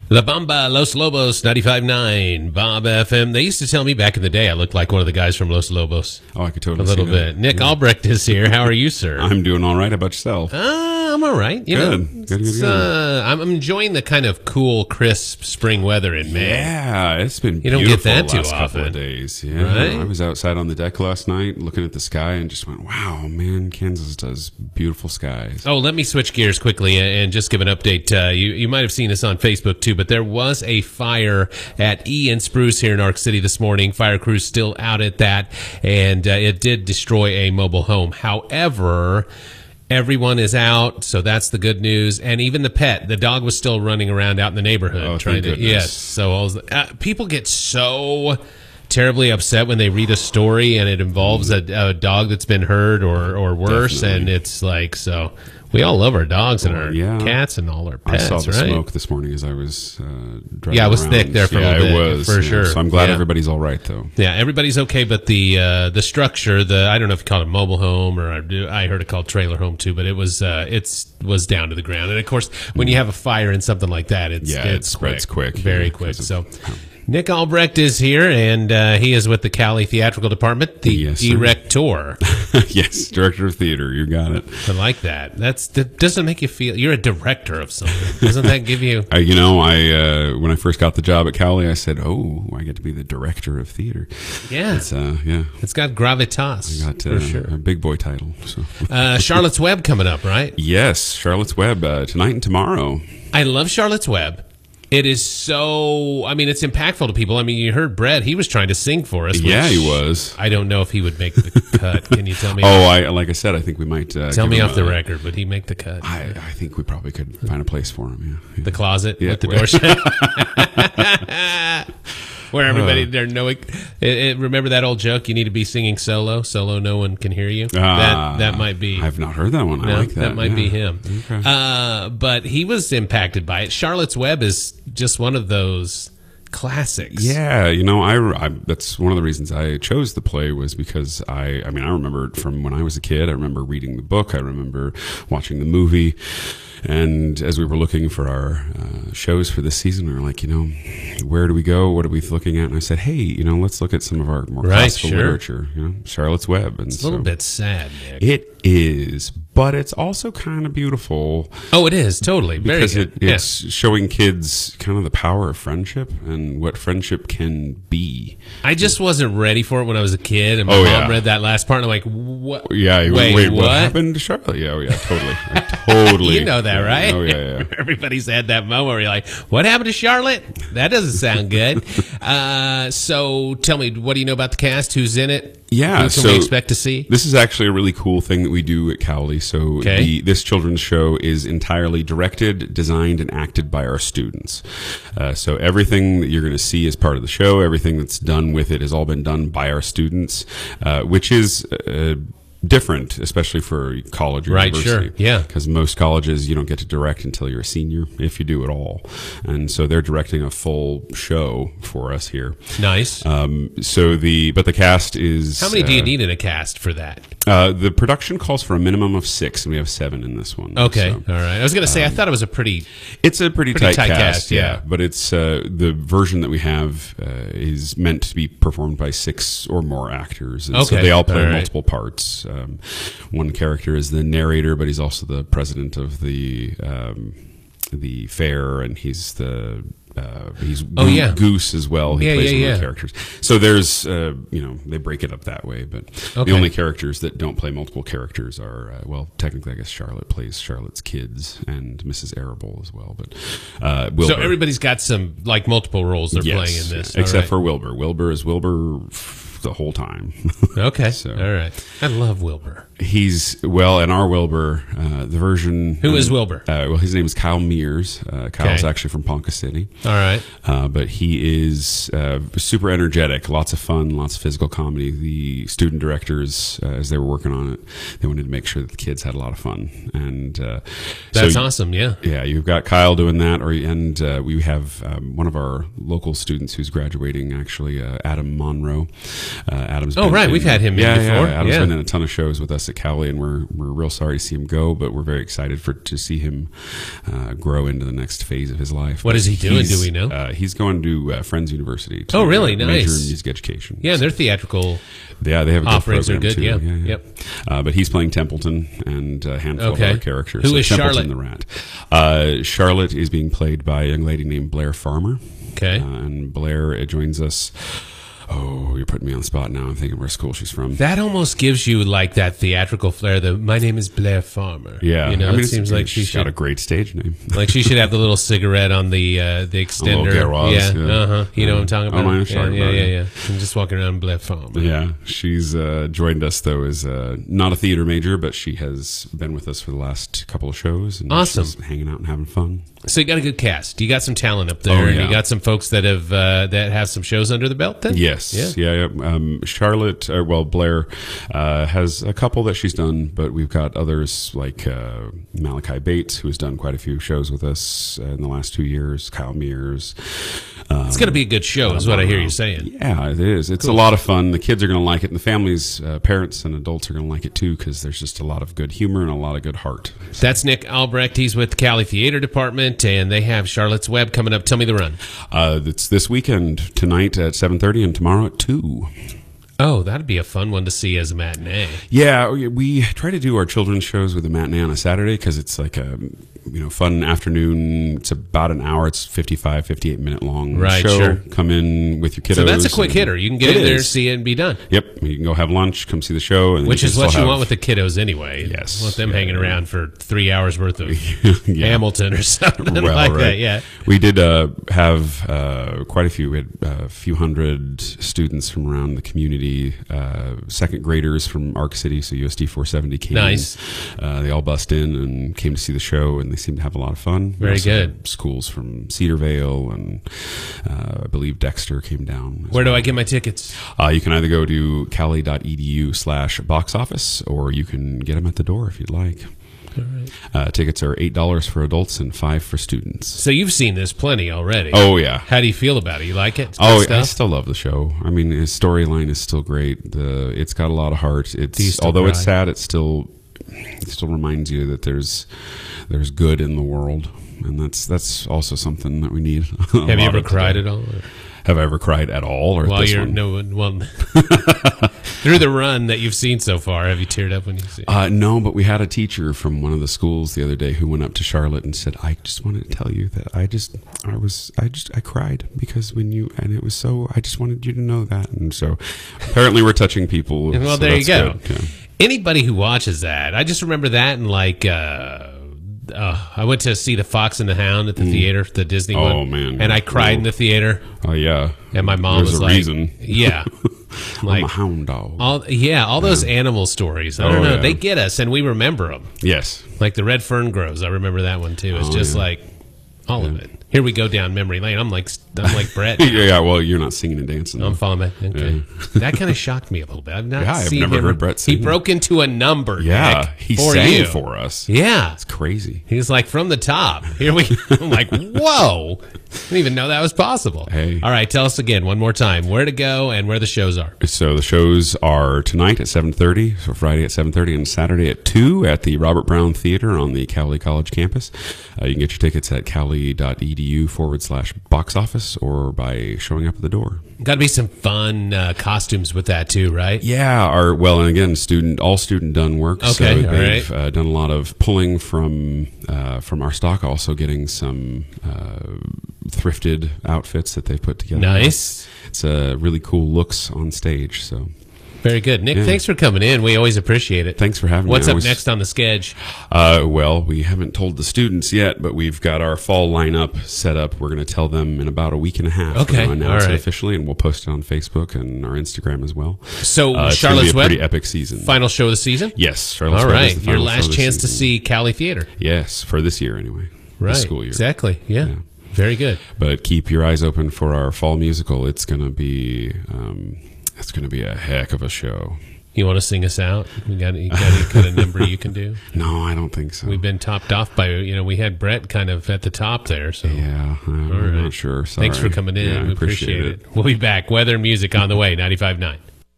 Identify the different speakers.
Speaker 1: La Bamba, Los Lobos, 95.9, Bob FM. They used to tell me back in the day I looked like one of the guys from Los Lobos.
Speaker 2: Oh, I could totally
Speaker 1: A little
Speaker 2: see that.
Speaker 1: bit. Nick Albrecht is here. How are you, sir?
Speaker 2: I'm doing all right. How about yourself?
Speaker 1: I'm all right.
Speaker 2: Good.
Speaker 1: I'm enjoying the kind of cool, crisp spring weather in May.
Speaker 2: Yeah, it's been
Speaker 1: You don't
Speaker 2: beautiful
Speaker 1: get that
Speaker 2: the
Speaker 1: too
Speaker 2: last couple
Speaker 1: often.
Speaker 2: of days. Yeah,
Speaker 1: Right?
Speaker 2: I was outside on the deck last night looking at the sky and just went, wow, man, Kansas does beautiful skies.
Speaker 1: Oh, let me switch gears quickly and just give an update. You might have seen this on Facebook too, but there was a fire at E and Spruce here in Ark City this morning. Fire crew's still out at that, and it did destroy a mobile home. However, everyone is out, so that's the good news. And even the dog was still running around out in the neighborhood.
Speaker 2: Oh,
Speaker 1: trying
Speaker 2: thank
Speaker 1: to,
Speaker 2: goodness.
Speaker 1: yes. So people get so terribly upset when they read a story and it involves a dog that's been hurt or worse.
Speaker 2: Definitely.
Speaker 1: And it's like, so we all love our dogs and our
Speaker 2: Yeah.
Speaker 1: cats and all our pets,
Speaker 2: I saw the
Speaker 1: right?
Speaker 2: smoke this morning as I was driving
Speaker 1: Yeah, it was
Speaker 2: around.
Speaker 1: thick there for a little bit,
Speaker 2: it was,
Speaker 1: for sure.
Speaker 2: So I'm glad
Speaker 1: Yeah.
Speaker 2: everybody's all right, though.
Speaker 1: Yeah, everybody's okay, but the structure, I don't know if you call it a mobile home or I heard it called trailer home too, but it was down to the ground. And of course, when you have a fire in something like that, it
Speaker 2: spreads quick.
Speaker 1: very
Speaker 2: Yeah,
Speaker 1: quick.
Speaker 2: 'cause
Speaker 1: So Nick Albrecht is here, and he is with the Cali Theatrical Department, the
Speaker 2: Yes, sir.
Speaker 1: director.
Speaker 2: Yes, director of theater. You got it.
Speaker 1: I like that. That doesn't make you feel you're a director of something. Doesn't that give you?
Speaker 2: When I first got the job at Cali, I said, "Oh, I get to be the director of theater."
Speaker 1: Yeah, it's got gravitas.
Speaker 2: I got
Speaker 1: for sure.
Speaker 2: a big boy title. So.
Speaker 1: Charlotte's Web coming up, right?
Speaker 2: Yes, Charlotte's Web tonight and tomorrow.
Speaker 1: I love Charlotte's Web. It is so, it's impactful to people. I mean, you heard Brett, he was trying to sing for us.
Speaker 2: Yeah,
Speaker 1: which
Speaker 2: he was.
Speaker 1: I don't know if he would make the cut. Can you tell me?
Speaker 2: Like I said, I think we might
Speaker 1: tell me off the record. Would he make the cut?
Speaker 2: I think we probably could find a place for him. Yeah.
Speaker 1: The closet
Speaker 2: Yeah.
Speaker 1: with the door shut? Where everybody, remember that old joke? You need to be singing solo, no one can hear you. That might be.
Speaker 2: I've not heard that one. I like that.
Speaker 1: That might be him.
Speaker 2: Okay.
Speaker 1: But he was impacted by it. Charlotte's Web is just one of those classics.
Speaker 2: Yeah, I that's one of the reasons I chose the play was because I remember it from when I was a kid. I remember reading the book. I remember watching the movie. And as we were looking for our shows for this season, we were like, where do we go? What are we looking at? And I said, hey, let's look at some of our more classical literature, Charlotte's Web. And
Speaker 1: it's a little bit sad, Nick.
Speaker 2: It is, but it's also kind of beautiful.
Speaker 1: Oh, it is, totally. Very
Speaker 2: Because
Speaker 1: good.
Speaker 2: it's showing kids kind of the power of friendship and what friendship can be.
Speaker 1: I just wasn't ready for it when I was a kid, and my mom read that last part, and I'm like, what?
Speaker 2: Yeah,
Speaker 1: wait,
Speaker 2: what happened to Charlotte? Yeah, totally. Totally.
Speaker 1: You know that, right?
Speaker 2: Oh, yeah.
Speaker 1: Everybody's had that moment where you're like, what happened to Charlotte? That doesn't sound good. So tell me, what do you know about the cast? Who's in it?
Speaker 2: Yeah,
Speaker 1: Who can we expect to see?
Speaker 2: This is actually a really cool thing that we do at Cowley. So this children's show is entirely directed, designed, and acted by our students. So everything that you're going to see as part of the show, everything that's done with it has all been done by our students, which is different, especially for college or university.
Speaker 1: Sure, yeah.
Speaker 2: Because most colleges, you don't get to direct until you're a senior, if you do at all. And so they're directing a full show for us here.
Speaker 1: Nice.
Speaker 2: But the cast is...
Speaker 1: How many do you need in a cast for that?
Speaker 2: The production calls for a minimum of 6, and we have 7 in this one.
Speaker 1: Okay,
Speaker 2: So,
Speaker 1: all right. I was going to say, I thought it was a pretty...
Speaker 2: it's a pretty tight cast,
Speaker 1: yeah.
Speaker 2: But it's the version that we have is meant to be performed by 6 or more actors. And so they all play multiple parts. One character is the narrator, but he's also the president of the fair, and he's the Goose as well. He plays one of the characters. So there's they break it up that way, but the only characters that don't play multiple characters are technically I guess Charlotte plays Charlotte's kids and Mrs. Arable as well, but Wilbur.
Speaker 1: So everybody's got some multiple roles they're playing in this,
Speaker 2: except for Wilbur. Wilbur is Wilbur the whole time.
Speaker 1: Okay. So, all right. I love Wilbur.
Speaker 2: And our Wilbur, the version...
Speaker 1: Who is Wilbur?
Speaker 2: His name is Kyle Mears. Kyle's actually from Ponca City.
Speaker 1: All right.
Speaker 2: But he is super energetic, lots of fun, lots of physical comedy. The student directors, as they were working on it, they wanted to make sure that the kids had a lot of fun. And
Speaker 1: that's awesome, yeah.
Speaker 2: Yeah, you've got Kyle doing that, and we have one of our local students who's graduating, actually, Adam Monroe. Adam's
Speaker 1: Oh,
Speaker 2: been
Speaker 1: right. We've had him in before.
Speaker 2: Yeah, Adam's
Speaker 1: Yeah.
Speaker 2: been in a ton of shows with us at Cowley, and we're real sorry to see him go, but we're very excited to see him grow into the next phase of his life.
Speaker 1: What is he doing? Do we know?
Speaker 2: He's going to Friends University. To,
Speaker 1: Oh, really?
Speaker 2: major
Speaker 1: Nice.
Speaker 2: in music education.
Speaker 1: Yeah, their theatrical
Speaker 2: Yeah, they have a good
Speaker 1: offerings are
Speaker 2: program
Speaker 1: good.
Speaker 2: too.
Speaker 1: Yeah.
Speaker 2: Yeah.
Speaker 1: Yep.
Speaker 2: But he's playing Templeton and a handful
Speaker 1: Okay.
Speaker 2: of other characters.
Speaker 1: Who is
Speaker 2: Templeton
Speaker 1: Charlotte?
Speaker 2: the Rat. Charlotte is being played by a young lady named Blair Farmer.
Speaker 1: Okay.
Speaker 2: And Blair joins us. Oh, you're putting me on the spot now. I'm thinking where school she's from.
Speaker 1: That almost gives you like that theatrical flair. My name is Blair Farmer.
Speaker 2: Yeah,
Speaker 1: you know,
Speaker 2: I mean,
Speaker 1: it seems like she
Speaker 2: she's got a
Speaker 1: should.
Speaker 2: great stage name.
Speaker 1: Like she should have the little cigarette on the extender.
Speaker 2: garage,
Speaker 1: yeah,
Speaker 2: yeah.
Speaker 1: You know what I'm talking about?
Speaker 2: I know what you're talking about,
Speaker 1: yeah. I'm just walking around Blair Farmer.
Speaker 2: Yeah, she's joined us though as not a theater major, but she has been with us for the last couple of shows. And
Speaker 1: Awesome.
Speaker 2: she's hanging out and having fun.
Speaker 1: So you got a good cast. You got some talent up there,
Speaker 2: Oh,
Speaker 1: and
Speaker 2: yeah.
Speaker 1: you got some folks that have some shows under the belt. Then
Speaker 2: Yes, yeah. Charlotte, Blair has a couple that she's done, but we've got others like Malachi Bates, who has done quite a few shows with us in the last 2 years. Kyle Mears.
Speaker 1: It's going to be a good show, is what I hear you saying.
Speaker 2: Yeah, it is. It's a lot of fun. The kids are going to like it, and the families, parents and adults are going to like it too, because there's just a lot of good humor and a lot of good heart.
Speaker 1: That's Nick Albrecht. He's with the Cali Theater Department, and they have Charlotte's Web coming up. Tell me the run.
Speaker 2: It's this weekend, tonight at 7:30 and tomorrow at 2.
Speaker 1: Oh, that'd be a fun one to see as a matinee.
Speaker 2: Yeah, we try to do our children's shows with a matinee on a Saturday because it's like a fun afternoon. It's about an hour. It's 55, 58-minute long
Speaker 1: Right,
Speaker 2: show.
Speaker 1: sure.
Speaker 2: Come in with your kiddos.
Speaker 1: So that's a quick hitter. You can get
Speaker 2: It
Speaker 1: in there,
Speaker 2: is.
Speaker 1: see it, and be done.
Speaker 2: Yep, you can go have lunch, come see the show. And
Speaker 1: Which
Speaker 2: you
Speaker 1: is
Speaker 2: can
Speaker 1: what
Speaker 2: still
Speaker 1: you
Speaker 2: have-
Speaker 1: want with the kiddos anyway.
Speaker 2: Yes.
Speaker 1: You want them hanging around for 3 hours worth of
Speaker 2: Yeah.
Speaker 1: Hamilton or something
Speaker 2: Well,
Speaker 1: like
Speaker 2: right.
Speaker 1: that. Yeah.
Speaker 2: We did have quite a few. We had a few hundred students from around the community, second graders from Arc City, so USD 470 came
Speaker 1: Nice.
Speaker 2: in. They all bussed in and came to see the show, and they seemed to have a lot of fun. We
Speaker 1: Very
Speaker 2: also
Speaker 1: good.
Speaker 2: had schools from Cedarvale, and I believe Dexter came down. as
Speaker 1: Where do
Speaker 2: well.
Speaker 1: I get my tickets?
Speaker 2: You can either go to cali.edu/box office, or you can get them at the door if you'd like.
Speaker 1: All right.
Speaker 2: Tickets are $8 for adults and $5 for students.
Speaker 1: So you've seen this plenty already.
Speaker 2: Oh, yeah.
Speaker 1: How do you feel about it? You like it? It's
Speaker 2: Oh,
Speaker 1: good
Speaker 2: I
Speaker 1: stuff?
Speaker 2: still love the show. I mean, his storyline is still great. It's got a lot of heart.
Speaker 1: Do you
Speaker 2: It's
Speaker 1: still
Speaker 2: although it's
Speaker 1: cry?
Speaker 2: sad, it still reminds you that there's good in the world, and that's also something that we need.
Speaker 1: Have you ever cried at all?
Speaker 2: Have I ever cried at all? Or at
Speaker 1: While
Speaker 2: this
Speaker 1: you're
Speaker 2: one?
Speaker 1: through the run that you've seen so far, have you teared up when you see it?
Speaker 2: No, but we had a teacher from one of the schools the other day who went up to Charlotte and said, "I just wanted to tell you that I cried because it was so. I just wanted you to know that." And so, apparently, we're touching people.
Speaker 1: Well,
Speaker 2: so
Speaker 1: there you
Speaker 2: that's
Speaker 1: go.
Speaker 2: good, yeah.
Speaker 1: Anybody who watches that, I just remember that and like. I went to see the Fox and the Hound at the theater, the Disney one.
Speaker 2: Oh, man.
Speaker 1: And I cried in the theater,
Speaker 2: Oh yeah,
Speaker 1: and my mom
Speaker 2: There's
Speaker 1: was
Speaker 2: a
Speaker 1: like,
Speaker 2: reason.
Speaker 1: "Yeah, like
Speaker 2: I'm a hound dog."
Speaker 1: all those animal stories. I don't
Speaker 2: Oh,
Speaker 1: know,
Speaker 2: yeah.
Speaker 1: they get us, and we remember them.
Speaker 2: Yes.
Speaker 1: Like the red fern grows. I remember that one too. It's
Speaker 2: Oh,
Speaker 1: just
Speaker 2: yeah.
Speaker 1: like all of it. Here we go down memory lane. I'm like Brett.
Speaker 2: Yeah. Well, you're not singing and dancing.
Speaker 1: I'm following back. Okay. That kind of shocked me a little bit. I've not
Speaker 2: Yeah, I've
Speaker 1: seen
Speaker 2: never
Speaker 1: him.
Speaker 2: heard Brett
Speaker 1: He
Speaker 2: sing.
Speaker 1: broke into a number.
Speaker 2: Yeah,
Speaker 1: Nick,
Speaker 2: he
Speaker 1: for
Speaker 2: sang
Speaker 1: you.
Speaker 2: for us.
Speaker 1: Yeah.
Speaker 2: It's crazy.
Speaker 1: He's like from the top. Here we. I'm like, whoa! I didn't even know that was possible.
Speaker 2: Hey.
Speaker 1: All right, tell us again one more time where to go and where the shows are.
Speaker 2: So the shows are tonight at 7:30, so Friday at 7:30, and Saturday at 2 at the Robert Brown Theater on the Cowley College campus. You can get your tickets at cali.edu/box office or by showing up at the door.
Speaker 1: Got to be some fun costumes with that too, right?
Speaker 2: Yeah, and again, all student done work.
Speaker 1: Okay,
Speaker 2: so
Speaker 1: all
Speaker 2: they've done a lot of pulling from our stock, also getting some thrifted outfits that they put together.
Speaker 1: Nice.
Speaker 2: It's really cool looks on stage. So
Speaker 1: Very good. Nick,
Speaker 2: Yeah.
Speaker 1: thanks for coming in. We always appreciate it.
Speaker 2: thanks for having
Speaker 1: What's
Speaker 2: me.
Speaker 1: up next on the schedule?
Speaker 2: Well, we haven't told the students yet, but we've got our fall lineup set up. We're going to tell them in about a week and a half.
Speaker 1: Okay,
Speaker 2: We're going to announce
Speaker 1: all
Speaker 2: it
Speaker 1: right.
Speaker 2: officially, and we'll post it on Facebook and our Instagram as well.
Speaker 1: So
Speaker 2: It's gonna be
Speaker 1: Charlotte's
Speaker 2: a
Speaker 1: Web,
Speaker 2: pretty epic season.
Speaker 1: final show of the season?
Speaker 2: Yes, Charlotte's
Speaker 1: All
Speaker 2: Web is
Speaker 1: right.
Speaker 2: the
Speaker 1: Your
Speaker 2: final show
Speaker 1: last
Speaker 2: this
Speaker 1: chance to
Speaker 2: season.
Speaker 1: see Cali Theater.
Speaker 2: Yes, for this year anyway.
Speaker 1: Right.
Speaker 2: This school year.
Speaker 1: Exactly. Yeah.
Speaker 2: Yeah.
Speaker 1: Very good.
Speaker 2: But keep your eyes open for our fall musical. It's going to be a heck of a show.
Speaker 1: You want to sing us out? You got any kind of number you can do?
Speaker 2: No, I don't think so.
Speaker 1: We've been topped off by, we had Brett kind of at the top there. So
Speaker 2: Yeah, I'm
Speaker 1: right.
Speaker 2: not sure. Sorry.
Speaker 1: thanks for coming in.
Speaker 2: Yeah, I
Speaker 1: We appreciate it. We'll be back. Weather and music on the way, 95.9.